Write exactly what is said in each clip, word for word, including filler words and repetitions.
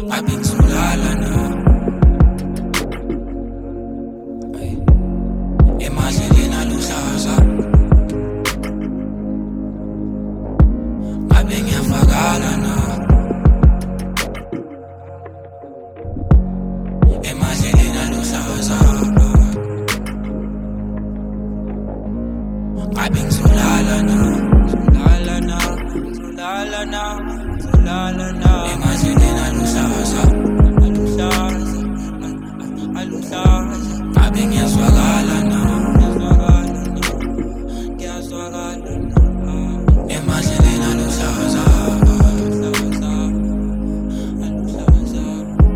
Ngabe ngizolala na emadleleni aluhlaza ngabe ngiyavakala na emadleleni aluhlaza ngabe ngizolala na ngizolala na ngizolala na ngizolala na emadleleni aluhlaza aluhlaza aluhlaza ngabe ngiyazwakala na ngiyazwakala na ngiyazwakala na emadleleni aluhlaza aluhlaza aluhlaza.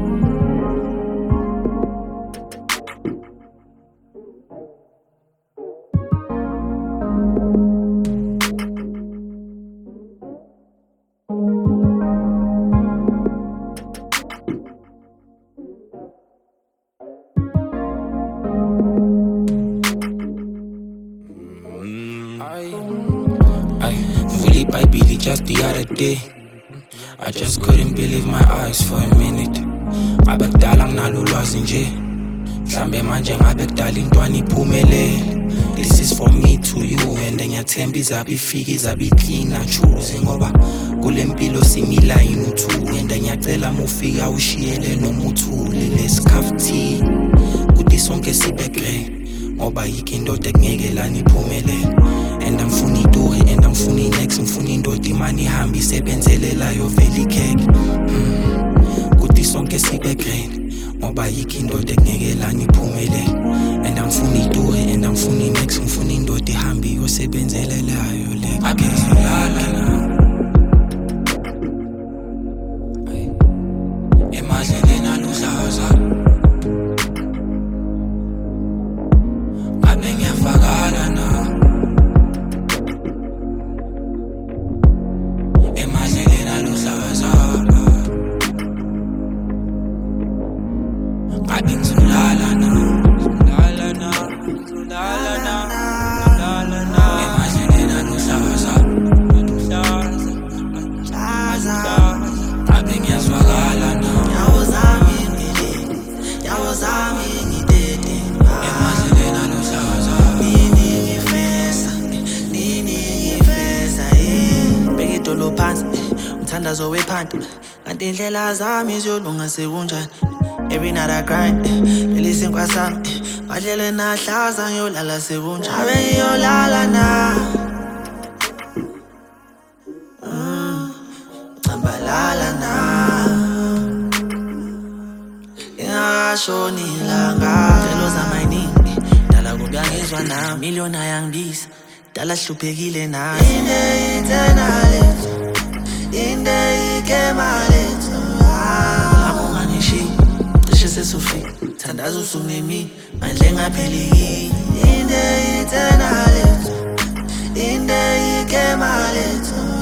I fully by Billy just the other day. I just couldn't believe my eyes for a minute. Ngabekudala nginalulwazi nje mhlambe manje ngabekudala intwana iphumelele. This is for me to you and ngiyathemba izabe ifika izabe iklina choose ngoba kule mpilo simila inuthu and ngiyacela mufika ushiyele nomuthuli lesikhafuthi kuthi sonke sibe great ngoba yikho indoda ekungeke lana iphumelele. And I'm funny do it, and I'm funny next, I'm funny indoda imani ihambe isebenzelayo vele ikheke. Kuthi sonke sibe great ngoba yikho indoda ekungeke lana iphumelele. And I'm funny do it, and I'm funny next, I'm funny indoda ihambe isebenzelayo le. Ngabe ngizolala na emadleleni aluhlaza ngabe ngiyavakala na emadleleni aluhlaza ngabe ngizolala na ngizolala na ngizolala na ngizolala na emadleleni aluhlaza aluhlaza aluhlaza ngabe ngiyazwakala na yawo zami ngidede yawo zami ngidede emadleleni aluhlaza nini ngifesa nini ngifesa eh beka idolo phansi umthandazo wephanda kanti indlela zami ziyolunga sekunjani. Every night I grind elisinkwa sami madlele nahlaza ngiyolala sekunjani. Abe ngiyolala na Ambalala na ingashoni ilanga zelo zamayini dala kubuyangizwa na million ayangibisa dala hluphekile na inde eternal inde ikemale amunganishi cishe sesufika thandaza usunemi mandle ngapheli inde eternal inde ikemale